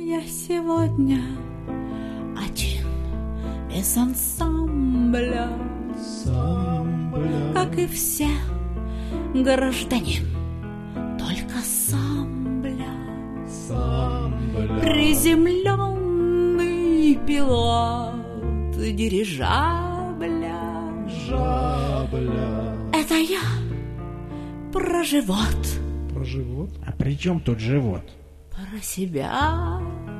Я сегодня один из ансамбля, как и все гражданин, только самбля. Приземленный пилот дирижабля. Это я про живот. Про живот? А при чем тут живот? Про себя